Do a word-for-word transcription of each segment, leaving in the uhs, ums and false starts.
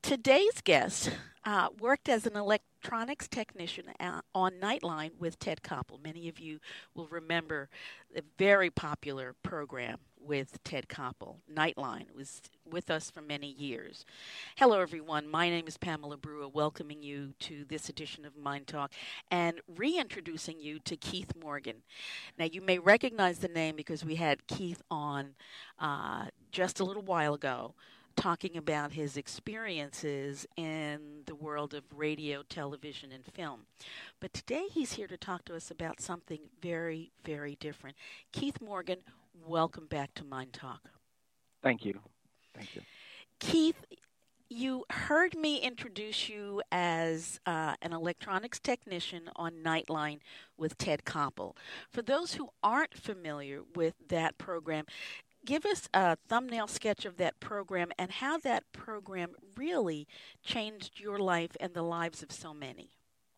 Today's guest uh, worked as an electronics technician uh, on Nightline with Ted Koppel. Many of you will remember the very popular program with Ted Koppel. Nightline was with us for many years. Hello, everyone. My name is Pamela Brewer, welcoming you to this edition of Mind Talk and reintroducing you to Keith Morgan. Now, you may recognize the name because we had Keith on uh, just a little while ago, talking about his experiences in the world of radio, television, and film. But today he's here to talk to us about something very, very different. Keith Morgan, welcome back to Mind Talk. Thank you. Thank you. Keith, you heard me introduce you as uh, an electronics technician on Nightline with Ted Koppel. For those who aren't familiar with that program, give us a thumbnail sketch of that program and how that program really changed your life and the lives of so many.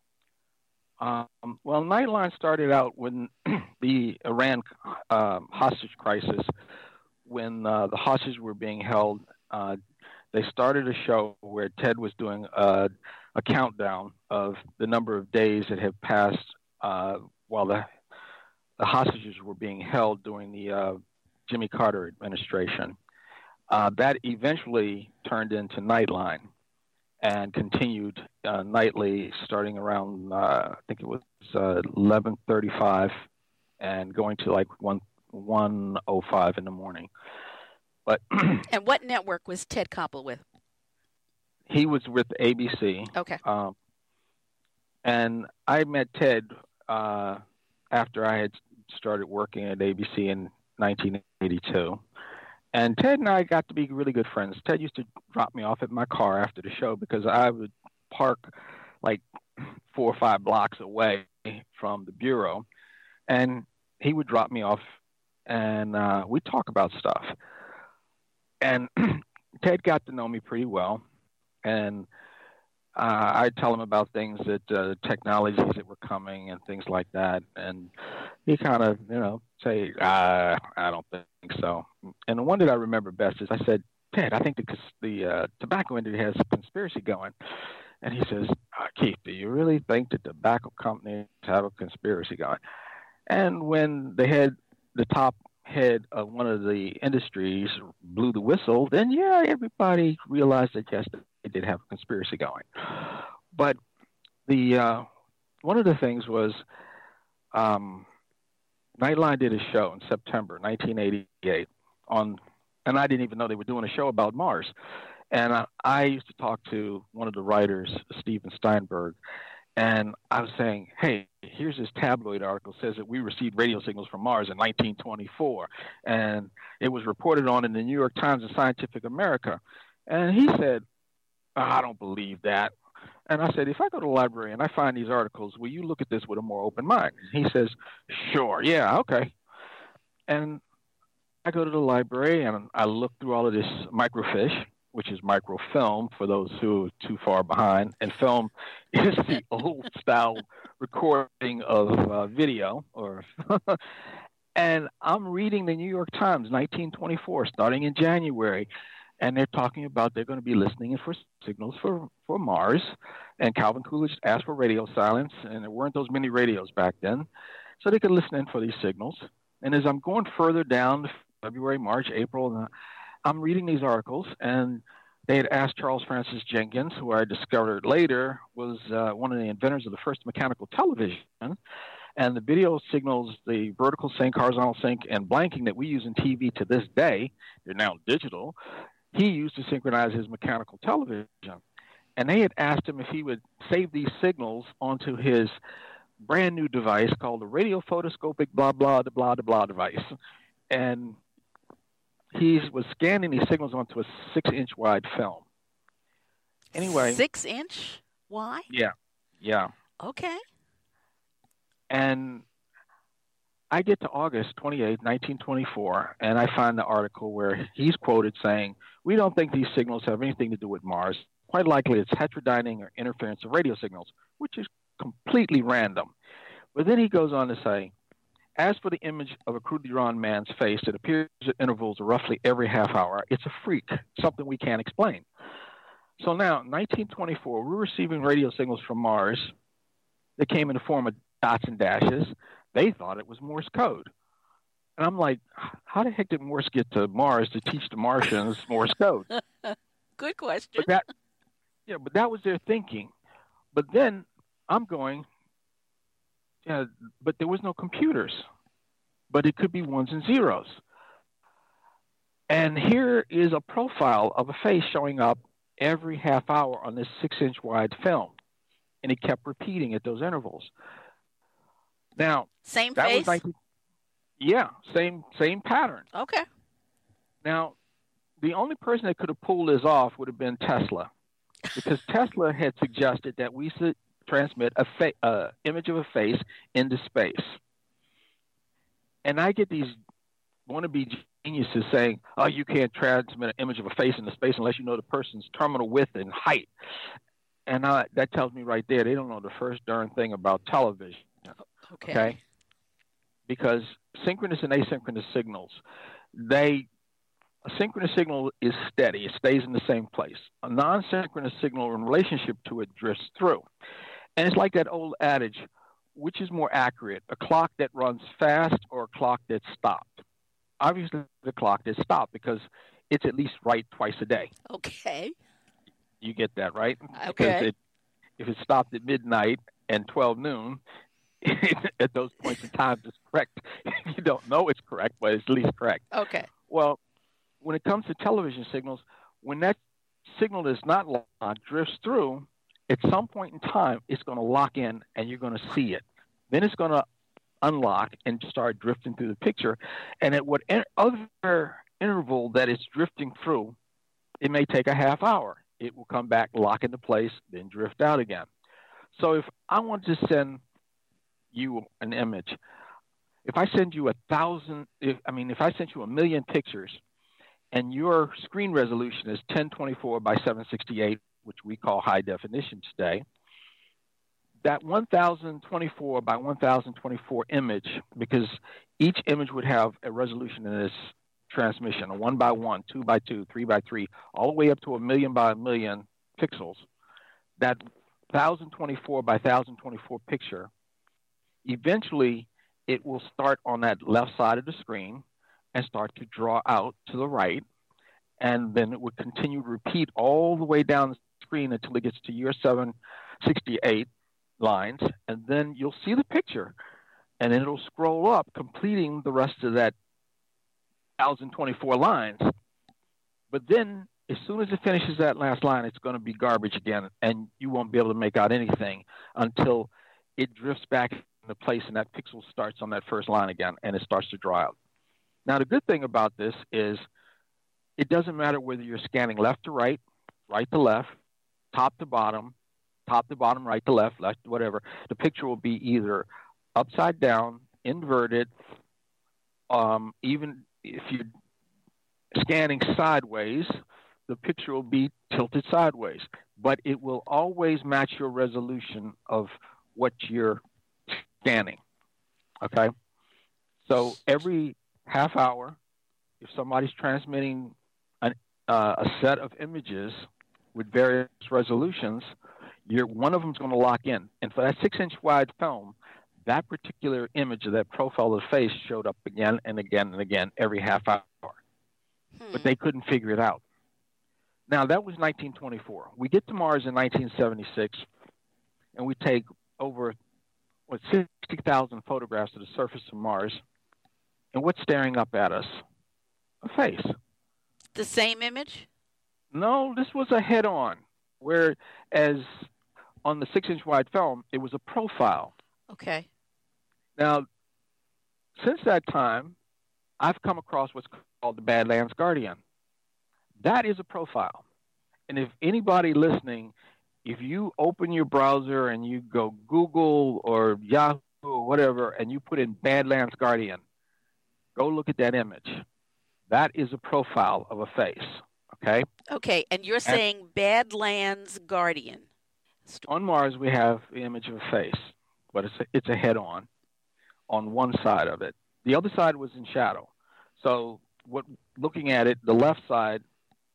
Um, well, Nightline started out when the Iran uh, hostage crisis, when uh, the hostages were being held. Uh, they started a show where Ted was doing a, a countdown of the number of days that have passed uh, while the, the hostages were being held during the uh, Jimmy Carter administration. Uh, that eventually turned into Nightline and continued uh, nightly starting around, uh, I think it was uh, eleven thirty-five and going to like one oh five in the morning. But and what network was Ted Koppel with? He was with A B C. Okay. Um, and I met Ted uh, after I had started working at A B C in nineteen eighty-two. And Ted and I got to be really good friends. Ted used to drop me off at my car after the show because I would park like four or five blocks away from the bureau. And he would drop me off and uh, we'd talk about stuff. And Ted got to know me pretty well. And uh, I'd tell him about things that uh, technologies that were coming and things like that. And he kind of, you know, say, uh, I don't think so. And the one that I remember best is I said, Ted, I think the, the uh, tobacco industry has a conspiracy going. And he says, uh, Keith, do you really think the tobacco companies have a conspiracy going? And when they had the top head of one of the industries blew the whistle, then, yeah, everybody realized that, yes, they did have a conspiracy going. But the uh, one of the things was um, Nightline did a show in September nineteen eighty-eight on, and I didn't even know they were doing a show about Mars. And I, I used to talk to one of the writers, Steven Steinberg, and I was saying, hey, here's this tabloid article says that we received radio signals from Mars in nineteen twenty-four, and it was reported on in the New York Times and Scientific America. And he said, oh, I don't believe that. And I said, if I go to the library and I find these articles, will you look at this with a more open mind? And he says, sure, yeah, okay. And I go to the library and I look through all of this microfiche, which is microfilm for those who are too far behind. And film is the old style recording of uh, video. Or and I'm reading the New York Times, nineteen twenty-four, starting in January. And they're talking about they're going to be listening for signals for, for Mars. And Calvin Coolidge asked for radio silence, and there weren't those many radios back then. So they could listen in for these signals. And as I'm going further down, February, March, April, I'm reading these articles, and they had asked Charles Francis Jenkins, who I discovered later was uh, one of the inventors of the first mechanical television. And the video signals, the vertical sync, horizontal sync, and blanking that we use in T V to this day, they're now digital, he used to synchronize his mechanical television. And they had asked him if he would save these signals onto his brand new device called the radio photoscopic blah, blah, blah, blah, blah device. And he was scanning these signals onto a six-inch wide film. Anyway. Six-inch wide? Yeah, yeah. Okay. And I get to August twenty-eighth, nineteen twenty-four, and I find the article where he's quoted saying, we don't think these signals have anything to do with Mars. Quite likely it's heterodyning or interference of radio signals, which is completely random. But then he goes on to say, as for the image of a crudely drawn man's face that appears at intervals of roughly every half hour, it's a freak, something we can't explain. So now, nineteen twenty-four, we're receiving radio signals from Mars that came in the form of dots and dashes. They thought it was Morse code. And I'm like, how the heck did Morse get to Mars to teach the Martians Morse code? Good question. But that, yeah, but that was their thinking. But then I'm going, yeah, but there was no computers. But it could be ones and zeros. And here is a profile of a face showing up every half hour on this six-inch wide film. And it kept repeating at those intervals. Now, same that face? was nineteen Yeah, same same pattern. Okay. Now, the only person that could have pulled this off would have been Tesla, because Tesla had suggested that we should transmit a fa- uh, image of a face into space. And I get these wannabe geniuses saying, oh, you can't transmit an image of a face into space unless you know the person's terminal width and height. And I, that tells me right there, they don't know the first darn thing about television. Okay. okay? Because synchronous and asynchronous signals, they a synchronous signal is steady. It stays in the same place. A non-synchronous signal in relationship to it drifts through. And it's like that old adage, which is more accurate, a clock that runs fast or a clock that's stopped? Obviously, the clock that's stopped because it's at least right twice a day. Okay. You get that, right? Okay. Because it, if it stopped at midnight and twelve noon, at those points in time, it's correct. You don't know it's correct, but it's at least correct. Okay. Well, when it comes to television signals, when that signal is not locked, drifts through, at some point in time, it's going to lock in and you're going to see it. Then it's going to unlock and start drifting through the picture. And at whatever interval that it's drifting through, it may take a half hour. It will come back, lock into place, then drift out again. So if I want to send you an image, if I send you a thousand, if, I mean, if I sent you a million pictures and your screen resolution is ten twenty-four by seven sixty-eight, which we call high definition today, that one thousand twenty-four by one thousand twenty-four image, because each image would have a resolution in this transmission, a one by one, two by two, three by three, all the way up to a million by a million pixels, that one thousand twenty-four by one thousand twenty-four picture, eventually it will start on that left side of the screen and start to draw out to the right, and then it would continue to repeat all the way down the screen until it gets to your seven sixty-eight lines, and then you'll see the picture, and then it'll scroll up, completing the rest of that one thousand twenty-four lines. But then, as soon as it finishes that last line, it's going to be garbage again, and you won't be able to make out anything until it drifts back into place and that pixel starts on that first line again, and it starts to draw out. Now, the good thing about this is it doesn't matter whether you're scanning left to right, right to left, top to bottom, top to bottom, right to left, left, whatever. The picture will be either upside down, inverted, um, even if you're scanning sideways, the picture will be tilted sideways. But it will always match your resolution of what you're scanning, okay? So every half hour, if somebody's transmitting an, uh, a set of images with various resolutions, you're, one of them is going to lock in. And for that six-inch wide film, that particular image of that profile of the face showed up again and again and again every half hour. Hmm. But they couldn't figure it out. Now, that was nineteen twenty-four. We get to Mars in nineteen seventy-six, and we take over, what, sixty thousand photographs of the surface of Mars. And what's staring up at us? A face. The same image? No, this was a head-on, whereas on the six-inch wide film, it was a profile. Okay. Now, since that time, I've come across what's called the Badlands Guardian. That is a profile. And if anybody listening, if you open your browser and you go Google or Yahoo or whatever, and you put in Badlands Guardian, go look at that image. That is a profile of a face, okay? Okay, and you're saying and Badlands Guardian. On Mars, we have the image of a face, but it's a, it's a head-on on one side of it. The other side was in shadow. So what, looking at it, the left side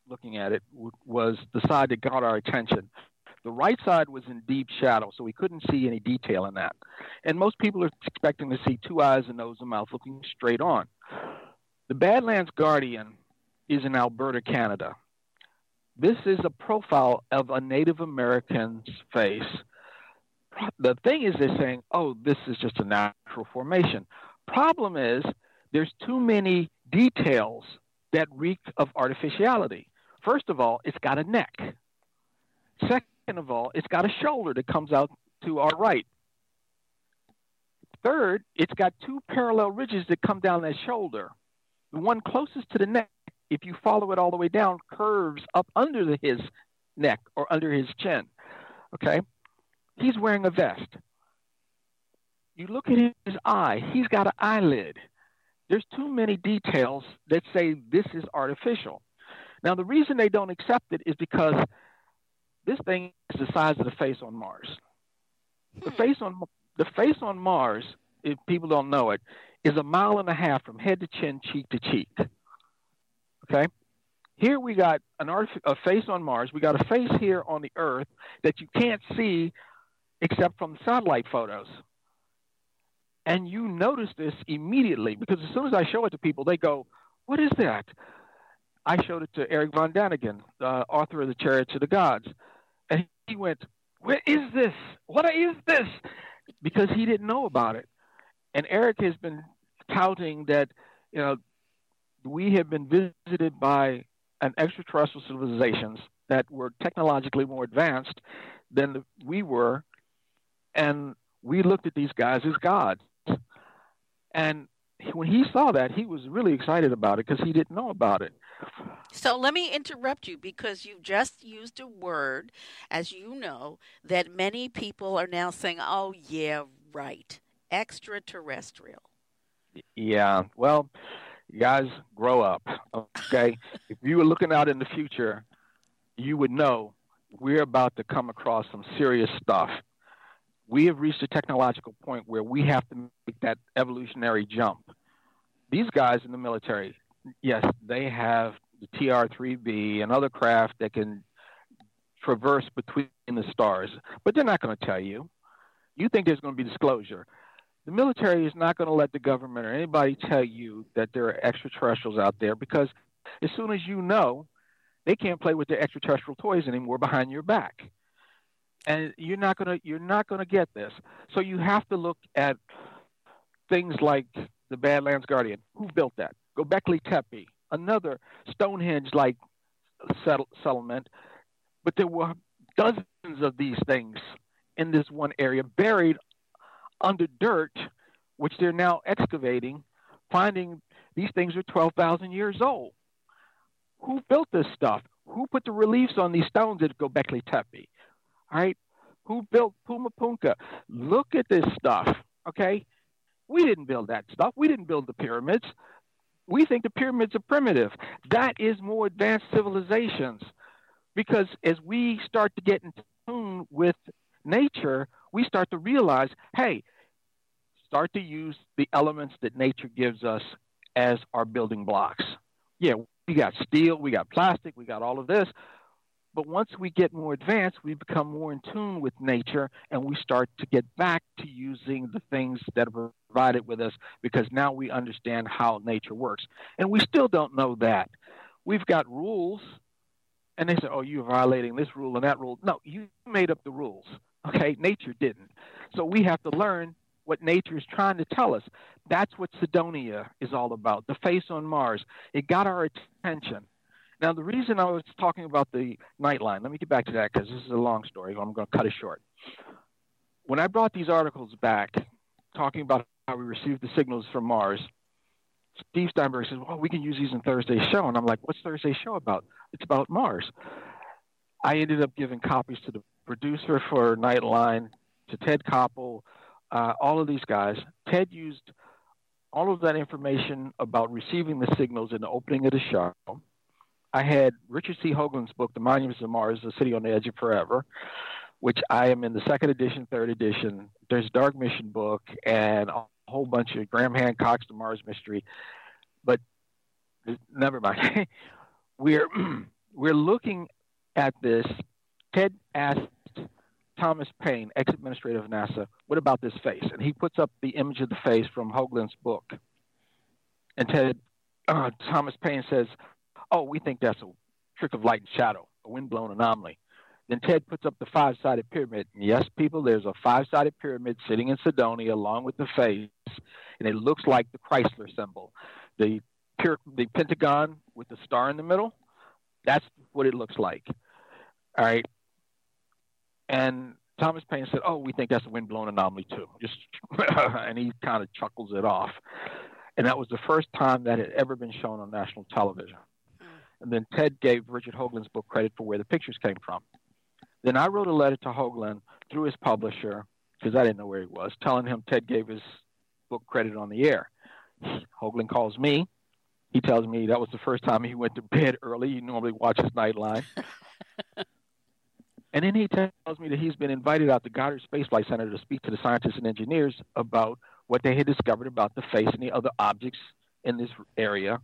looking at it, w- was the side that got our attention. The right side was in deep shadow, so we couldn't see any detail in that. And most people are expecting to see two eyes, a nose, and mouth looking straight on. The Badlands Guardian is in Alberta, Canada. This is a profile of a Native American's face. The thing is, they're saying, oh, this is just a natural formation. Problem is, there's too many details that reek of artificiality. First of all, it's got a neck. Second of all, it's got a shoulder that comes out to our right. Third, it's got two parallel ridges that come down that shoulder. The one closest to the neck, if you follow it all the way down, curves up under the, his neck or under his chin. Okay? He's wearing a vest. You look at his eye, he's got an eyelid. There's too many details that say this is artificial. Now, the reason they don't accept it is because this thing is the size of the face on Mars. The face on the face on Mars, if people don't know it, is a mile and a half from head to chin, cheek to cheek. Okay? Here we got an artif- a face on Mars. We got a face here on the Earth that you can't see except from satellite photos. And you notice this immediately because as soon as I show it to people, they go, what is that? I showed it to Eric von Daniken, uh, author of The Chariots of the Gods. And he went, what is this? What is this? Because he didn't know about it. And Eric has been touting that, you know, we have been visited by an extraterrestrial civilizations that were technologically more advanced than we were. And we looked at these guys as gods. And when he saw that, he was really excited about it because he didn't know about it. So let me interrupt you because you just used a word, as you know, that many people are now saying, oh, yeah, right, extraterrestrial. Yeah, well, you guys, grow up, okay? If you were looking out in the future, you would know we're about to come across some serious stuff. We have reached a technological point where we have to make that evolutionary jump. These guys in the military, yes, they have the T R three B and other craft that can traverse between the stars, but they're not going to tell you. You think there's going to be disclosure. The military is not going to let the government or anybody tell you that there are extraterrestrials out there because as soon as you know, they can't play with their extraterrestrial toys anymore behind your back. And you're not going to you're not going to get this. So you have to look at things like the Badlands Guardian. Who built that? Göbekli Tepe, another Stonehenge-like settle, settlement. But there were dozens of these things in this one area buried under dirt, which they're now excavating, finding these things are twelve thousand years old. Who built this stuff? Who put the reliefs on these stones at Göbekli Tepe? All right? Who built Puma Punka? Look at this stuff, okay? We didn't build that stuff. We didn't build the pyramids. We think the pyramids are primitive. That is more advanced civilizations because as we start to get in tune with nature, we start to realize, hey, start to use the elements that nature gives us as our building blocks. Yeah, we got steel, we got plastic, we got all of this. But once we get more advanced, we become more in tune with nature and we start to get back to using the things that are provided with us because now we understand how nature works. And we still don't know that. We've got rules and they say, oh, you're violating this rule and that rule. No, you made up the rules. Okay, nature didn't. So we have to learn what nature is trying to tell us. That's what Cydonia is all about, the face on Mars. It got our attention. Now, the reason I was talking about the Nightline, let me get back to that because this is a long story. I'm going to cut it short. When I brought these articles back, talking about how we received the signals from Mars, Steve Steinberg says, well, we can use these in Thursday's show. And I'm like, what's Thursday's show about? It's about Mars. I ended up giving copies to the producer for Nightline, to Ted Koppel, uh, all of these guys. Ted used all of that information about receiving the signals in the opening of the show. I had Richard C. Hoagland's book, The Monuments of Mars, The City on the Edge of Forever, which I am in the second edition, third edition. There's a Dark Mission book and a whole bunch of Graham Hancock's The Mars Mystery. But never mind. We're we're looking at this. Ted asked Thomas Paine, ex-administrator of NASA, what about this face? And he puts up the image of the face from Hoagland's book. And Ted, uh, Thomas Paine says, oh, we think that's a trick of light and shadow, a wind-blown anomaly. Then Ted puts up the five-sided pyramid. And yes, people, there's a five-sided pyramid sitting in Cydonia along with the face, and it looks like the Chrysler symbol. The, the Pentagon with the star in the middle, that's what it looks like. All right. And Thomas Paine said, oh, we think that's a wind-blown anomaly too. Just and he kind of chuckles it off. And that was the first time that had ever been shown on national television. Mm. And then Ted gave Richard Hoagland's book credit for where the pictures came from. Then I wrote a letter to Hoagland through his publisher, because I didn't know where he was, telling him Ted gave his book credit on the air. Hoagland calls me. He tells me that was the first time he went to bed early. He normally watches Nightline. And then he tells me that he's been invited out to Goddard Space Flight Center to speak to the scientists and engineers about what they had discovered about the face and the other objects in this area.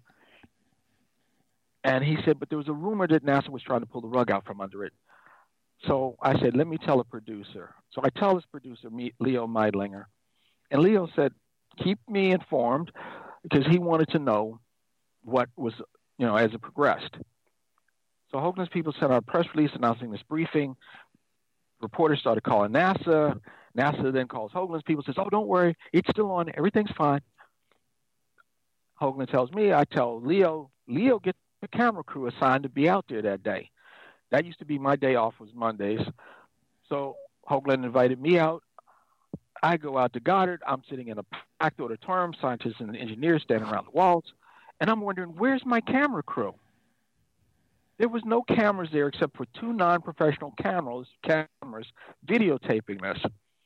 And he said, but there was a rumor that NASA was trying to pull the rug out from under it. So I said, let me tell a producer. So I tell this producer, Leo Meidlinger. And Leo said, keep me informed, because he wanted to know what was, you know, as it progressed. So Hoagland's people sent out a press release announcing this briefing. Reporters started calling NASA. NASA then calls Hoagland's people, says, oh, don't worry, it's still on, everything's fine. Hoagland tells me, I tell Leo, Leo gets the camera crew assigned to be out there that day. That used to be my day off, was Mondays. So Hoagland invited me out. I go out to Goddard. I'm sitting in a packed auditorium, scientists and engineers standing around the walls. And I'm wondering, where's my camera crew? There was no cameras there except for two non-professional cameras, cameras videotaping this.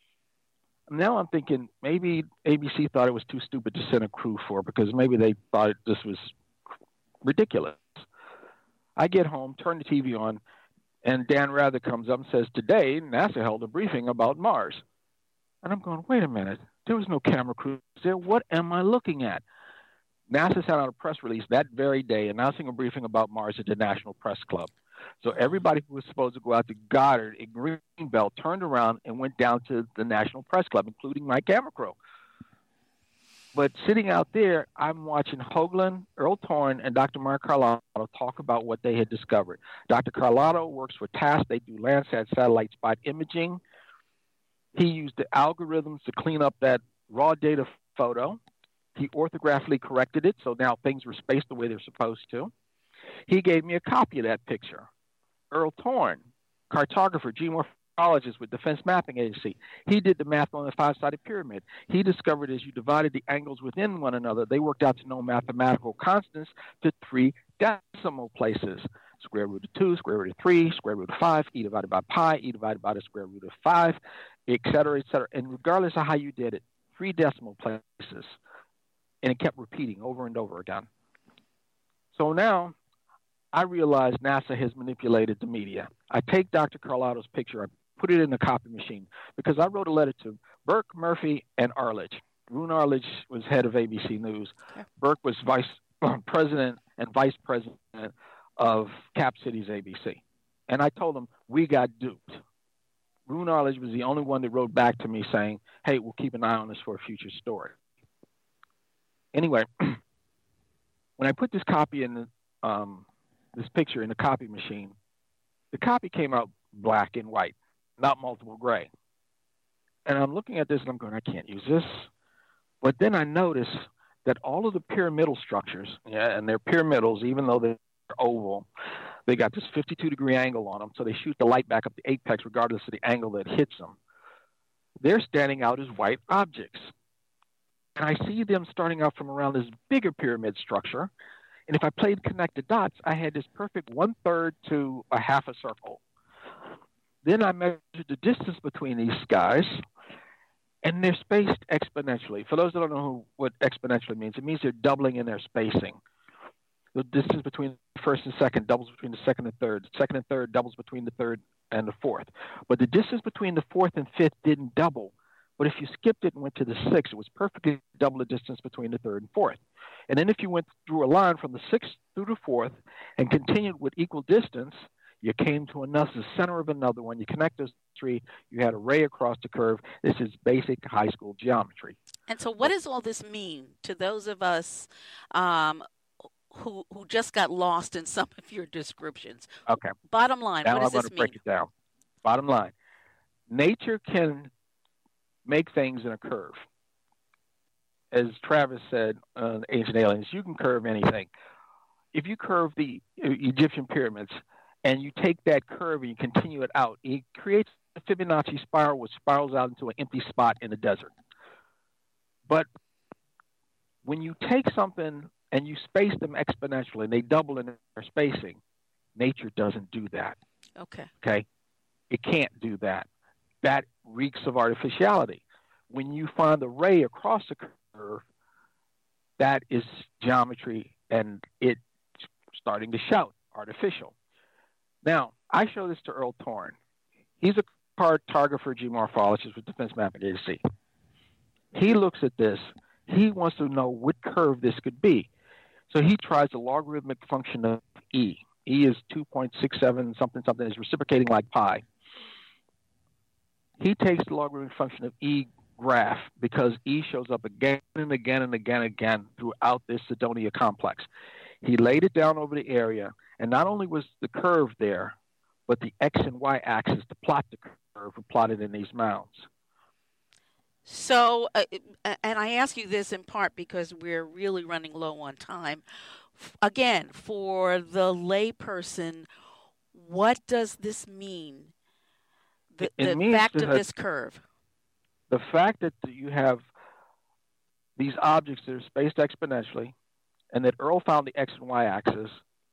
Now I'm thinking maybe A B C thought it was too stupid to send a crew for, because maybe they thought this was ridiculous. I get home, turn the T V on, and Dan Rather comes up and says, today, NASA held a briefing about Mars. And I'm going, wait a minute, there was no camera crew there. What am I looking at? NASA sent out a press release that very day announcing a briefing about Mars at the National Press Club. So everybody who was supposed to go out to Goddard at Greenbelt turned around and went down to the National Press Club, including my camera crew. But sitting out there, I'm watching Hoagland, Earl Torn, and Doctor Mark Carlotto talk about what they had discovered. Doctor Carlotto works for T A S. They do Landsat satellite spot imaging. He used the algorithms to clean up that raw data photo. He orthographically corrected it, so now things were spaced the way they're supposed to. He gave me a copy of that picture. Earl Torn, cartographer, geomorphologist with Defense Mapping Agency, he did the math on the five-sided pyramid. He discovered as you divided the angles within one another, they worked out to know mathematical constants to three decimal places. Square root of two, square root of three, square root of five, e divided by pi, e divided by the square root of five, et cetera, et cetera. And regardless of how you did it, three decimal places. And it kept repeating over and over again. So now I realize NASA has manipulated the media. I take Doctor Carlotto's picture, I put it in the copy machine, because I wrote a letter to Burke, Murphy, and Arledge. Roone Arledge was head of A B C News. Okay. Burke was vice president and vice president of Cap Cities A B C. And I told them, we got duped. Roone Arledge was the only one that wrote back to me saying, hey, we'll keep an eye on this for a future story. Anyway, when I put this copy in the, um, this picture in the copy machine, the copy came out black and white, not multiple gray. And I'm looking at this and I'm going, I can't use this. But then I notice that all of the pyramidal structures, yeah, and they're pyramidals, even though they're oval, they got this fifty-two degree angle on them, so they shoot the light back up the apex regardless of the angle that hits them. They're standing out as white objects. And I see them starting out from around this bigger pyramid structure. And if I played connect the dots, I had this perfect one-third to a half a circle. Then I measured the distance between these guys, and they're spaced exponentially. For those that don't know who, what exponentially means, it means they're doubling in their spacing. The distance between the first and second doubles between the second and third. The second and third doubles between the third and the fourth. But the distance between the fourth and fifth didn't double. But if you skipped it and went to the sixth, it was perfectly double the distance between the third and fourth. And then if you went through a line from the sixth through the fourth and continued with equal distance, you came to another, the center of another one. You connect those three, you had a ray across the curve. This is basic high school geometry. And so what does all this mean to those of us um, who who just got lost in some of your descriptions? Okay. Bottom line, now what does I'm this going to mean? break it down. Bottom line, nature can make things in a curve. As Travis said on uh, Ancient Aliens, you can curve anything. If you curve the Egyptian pyramids and you take that curve and you continue it out, it creates a Fibonacci spiral which spirals out into an empty spot in the desert. But when you take something and you space them exponentially and they double in their spacing, nature doesn't do that. Okay. Okay? It can't do that. That reeks of artificiality. When you find the ray across the curve, that is geometry and it's starting to shout artificial. Now, I show this to Earl Torn. He's a cartographer, geomorphologist with Defense Mapping Agency. He looks at this. He wants to know what curve this could be. So he tries the logarithmic function of E. E is two point six seven something something. Is reciprocating like pi. He takes the logarithmic function of E graph because E shows up again and again and again and again throughout this Cydonia complex. He laid it down over the area, and not only was the curve there, but the X and Y axis to plot the curve were plotted in these mounds. So, uh, and I ask you this in part because we're really running low on time. Again, for the layperson, what does this mean? The, it the means fact that of this curve. The fact that you have these objects that are spaced exponentially, and that Earl found the X and Y axis,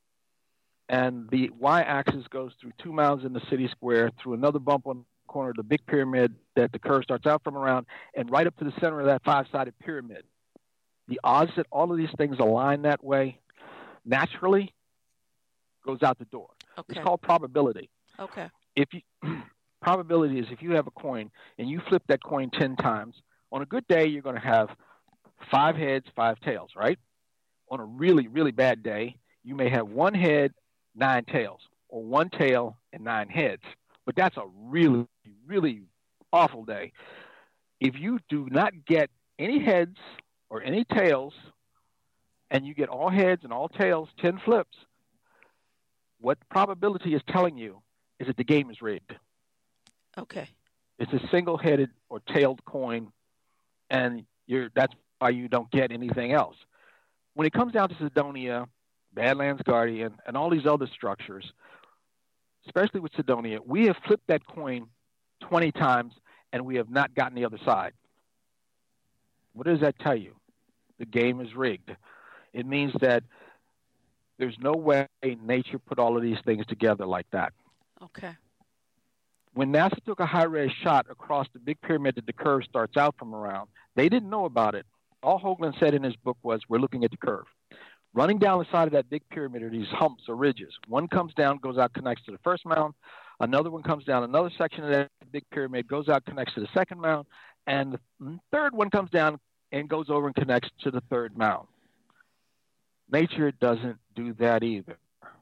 and the Y axis goes through two mounds in the city square, through another bump on the corner of the big pyramid that the curve starts out from around, and right up to the center of that five-sided pyramid. The odds that all of these things align that way naturally goes out the door. Okay. It's called probability. Okay. If you probability is if you have a coin and you flip that coin ten times, on a good day you're going to have five heads, five tails, right? On a really, really bad day, you may have one head, nine tails, or one tail and nine heads. But that's a really, really awful day. If you do not get any heads or any tails, and you get all heads and all tails, ten flips, what probability is telling you is that the game is rigged. Okay. It's a single-headed or tailed coin, and you're, that's why you don't get anything else. When it comes down to Cydonia, Badlands Guardian, and all these other structures, especially with Cydonia, we have flipped that coin twenty times, and we have not gotten the other side. What does that tell you? The game is rigged. It means that there's no way nature put all of these things together like that. Okay. When NASA took a high-res shot across the big pyramid that the curve starts out from around, they didn't know about it. All Hoagland said in his book was, we're looking at the curve. Running down the side of that big pyramid are these humps or ridges. One comes down, goes out, connects to the first mound. Another one comes down, another section of that big pyramid goes out, connects to the second mound. And the third one comes down and goes over and connects to the third mound. Nature doesn't do that either.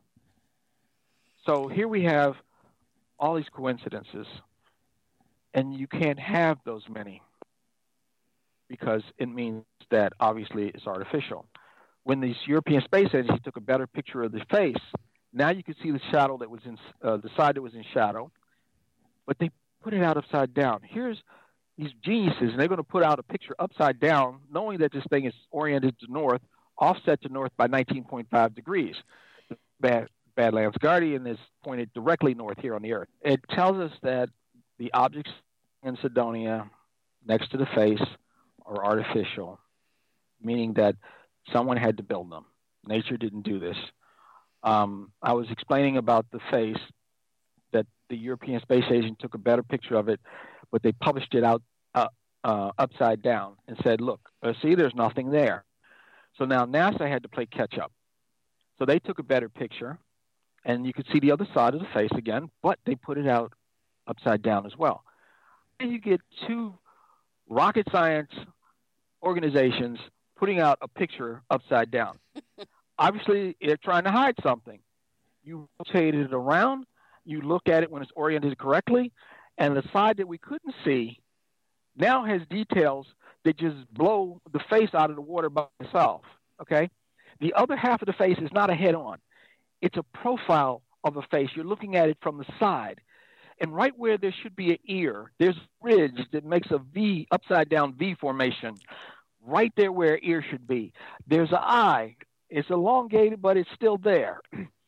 So here we have all these coincidences, and you can't have those many because it means that obviously it's artificial. When the European Space Agency took a better picture of the face, now you can see the shadow that was in uh, the side that was in shadow, but they put it out upside down. Here's these geniuses, and they're going to put out a picture upside down, knowing that this thing is oriented to north, offset to north by nineteen point five degrees. Bad, Badlands Guardian is pointed directly north here on the Earth. It tells us that the objects in Cydonia next to the face are artificial, meaning that someone had to build them. Nature didn't do this. Um, I was explaining about the face, that the European Space Agency took a better picture of it, but they published it out uh, uh, upside down and said, look, uh, see, there's nothing there. So now NASA had to play catch up. So they took a better picture, and you could see the other side of the face again, but they put it out upside down as well. And you get two rocket science organizations putting out a picture upside down. Obviously, they're trying to hide something. You rotate it around, you look at it when it's oriented correctly, and the side that we couldn't see now has details that just blow the face out of the water by itself, okay? The other half of the face is not a head-on. It's a profile of a face. You're looking at it from the side. And right where there should be an ear, there's a ridge that makes a V, upside-down V formation, right there where an ear should be. There's an eye. It's elongated, but it's still there.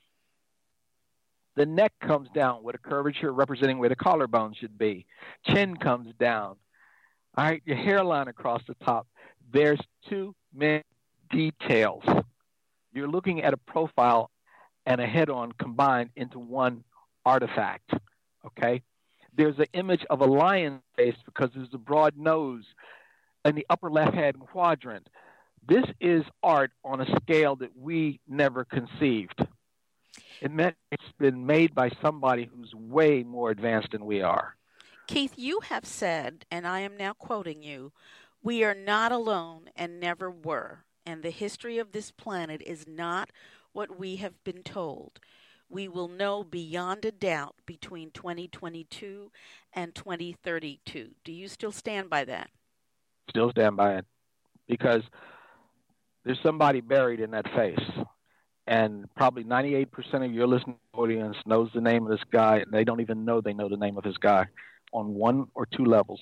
The neck comes down with a curvature representing where the collarbone should be. Chin comes down. All right, your hairline across the top. There's too many details. You're looking at a profile and a head-on combined into one artifact, okay? There's an image of a lion face because there's a broad nose in the upper left-hand quadrant. This is art on a scale that we never conceived. It meant it's been made by somebody who's way more advanced than we are. Keith, you have said, and I am now quoting you, "We are not alone and never were, and the history of this planet is not what we have been told. We will know beyond a doubt between twenty twenty-two and twenty thirty-two." Do you still stand by that? Still stand by it, because there's somebody buried in that face. And probably ninety-eight percent of your listening audience knows the name of this guy, and they don't even know they know the name of this guy on one or two levels.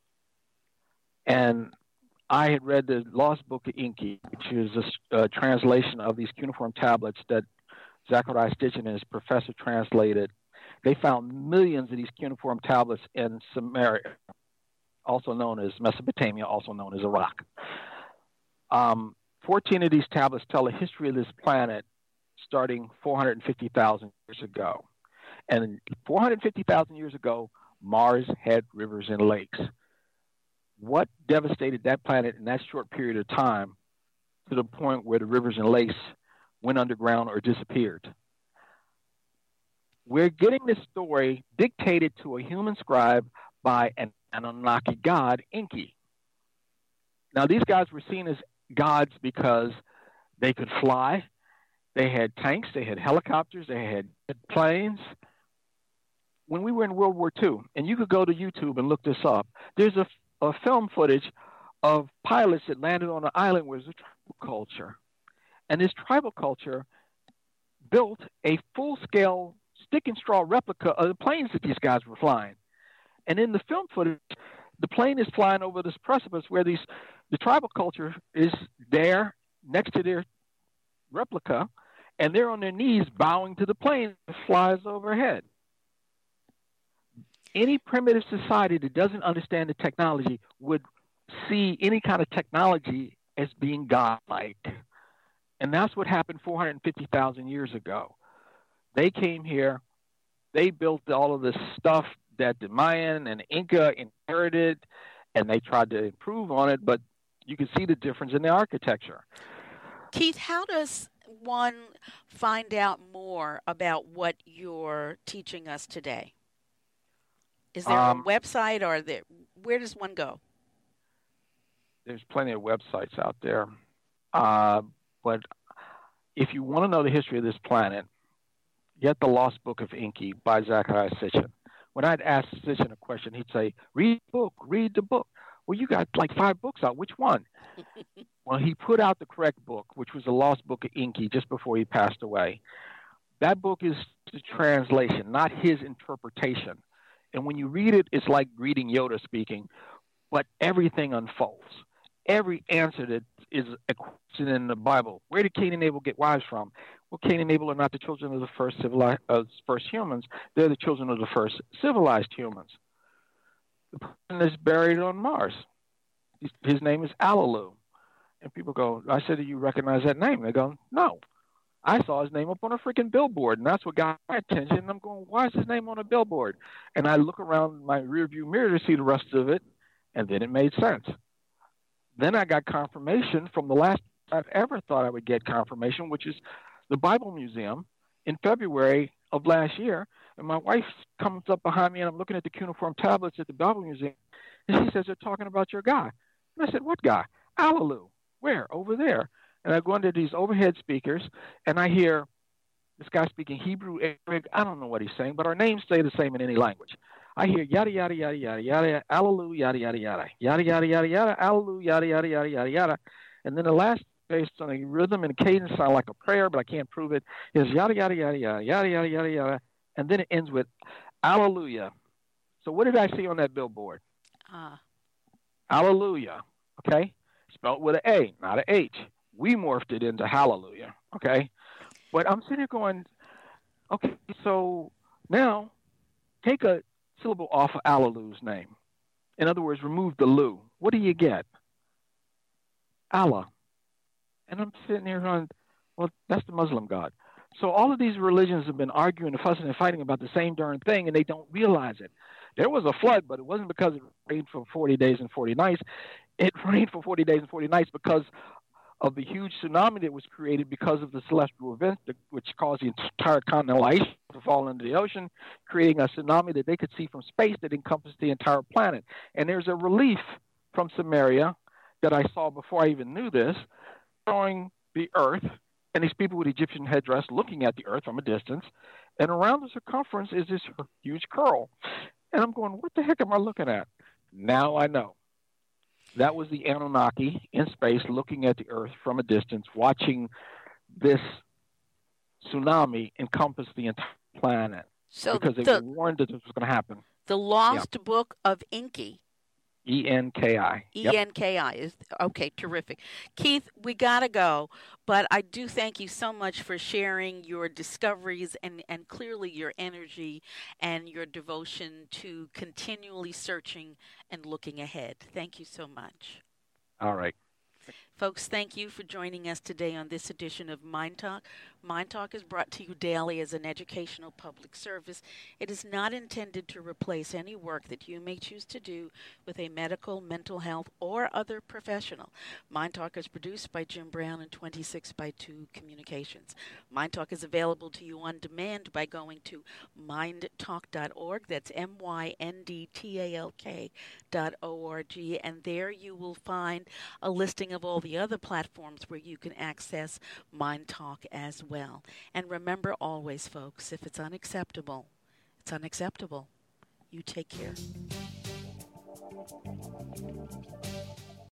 And I had read the Lost Book of Enki, which is a, a translation of these cuneiform tablets that Zecharia Sitchin and his professor translated. They found millions of these cuneiform tablets in Samaria, also known as Mesopotamia, also known as Iraq. Um, fourteen of these tablets tell the history of this planet starting four hundred fifty thousand years ago. And four hundred fifty thousand years ago, Mars had rivers and lakes. What devastated that planet in that short period of time to the point where the rivers and lakes went underground or disappeared? We're getting this story dictated to a human scribe by an Anunnaki god, Enki. Now, these guys were seen as gods because they could fly, they had tanks, they had helicopters, they had planes. When we were in World War Two, and you could go to YouTube and look this up, there's a, a film footage of pilots that landed on an island where there's a tribal culture. And this tribal culture built a full-scale stick and straw replica of the planes that these guys were flying. And in the film footage, the plane is flying over this precipice where these the tribal culture is there next to their replica, and they're on their knees bowing to the plane that flies overhead. Any primitive society that doesn't understand the technology would see any kind of technology as being godlike. And that's what happened four hundred fifty thousand years ago. They came here, they built all of this stuff that the Mayan and Inca inherited, and they tried to improve on it, but you can see the difference in the architecture. Keith, how does one find out more about what you're teaching us today? Is there um, a website, or there, where does one go? There's plenty of websites out there. Uh, but if you want to know the history of this planet, get the Lost Book of Enki by Zecharia Sitchin. When I'd ask Sitchin a question, he'd say, read the book, read the book. Well, you got like five books out. Which one? Well, he put out the correct book, which was the Lost Book of Enki, just before he passed away. That book is the translation, not his interpretation. And when you read it, it's like reading Yoda speaking, but everything unfolds. Every answer that is a question in the Bible. Where did Cain and Abel get wives from? Well, Cain and Abel are not the children of the first civilized, uh, first humans. They're the children of the first civilized humans. The person is buried on Mars. His name is Alalu. And people go, I said, do you recognize that name? They go, no. I saw his name up on a freaking billboard, and that's what got my attention. And I'm going, why is his name on a billboard? And I look around my rearview mirror to see the rest of it, and then it made sense. Then I got confirmation from the last I've ever thought I would get confirmation, which is the Bible Museum in February of last year. And my wife comes up behind me, and I'm looking at the cuneiform tablets at the Bible Museum, And she says, they're talking about your guy. And I said, what guy? Alaloo. Where? Over there. And I go into these overhead speakers, and I hear this guy speaking Hebrew, Arabic. I don't know what he's saying, but our names stay the same in any language. I hear yada, yada, yada, yada, yada, Alaloo, yada, yada, yada, yada, yada, yada, yada, Alaloo, yada, yada, yada, yada, yada. And then the last, based on a rhythm and cadence, sound like a prayer, but I can't prove it, is yada, yada, yada, yada, yada, yada, yada, yada. And then it ends with Alleluia. So what did I see on that billboard? Ah. Uh. Alleluia. Okay? Spelled with an A, not an H. We morphed it into hallelujah. Okay? But I'm sitting there going, okay, so now take a syllable off of Alaloo's name. In other words, remove the Lu. What do you get? Allah. And I'm sitting here going, well, that's the Muslim God. So all of these religions have been arguing and fussing and fighting about the same darn thing, and they don't realize it. There was a flood, but it wasn't because it rained for forty days and forty nights. It rained for forty days and forty nights because of the huge tsunami that was created because of the celestial event, which caused the entire continental ice to fall into the ocean, creating a tsunami that they could see from space that encompassed the entire planet. And there's a relief from Samaria that I saw before I even knew this, showing the earth and these people with Egyptian headdress looking at the earth from a distance. And around the circumference is this huge curl. And I'm going, what the heck am I looking at? Now I know. That was the Anunnaki in space looking at the earth from a distance, watching this tsunami encompass the entire planet. So because they the, were warned that this was going to happen. The Lost yeah. Book of Enki. E N K I. E N K I is okay, terrific. Keith, we got to go, but I do thank you so much for sharing your discoveries and, and clearly your energy and your devotion to continually searching and looking ahead. Thank you so much. All right. Folks, thank you for joining us today on this edition of Mind Talk. Mind Talk is brought to you daily as an educational public service. It is not intended to replace any work that you may choose to do with a medical, mental health, or other professional. Mind Talk is produced by Jim Brown and twenty-six by two Communications. Mind Talk is available to you on demand by going to mind talk dot org. That's M Y N D T A L K dot O R G. And there you will find a listing of all the other platforms where you can access Mind Talk as well. And remember always, folks, if it's unacceptable, it's unacceptable. You take care.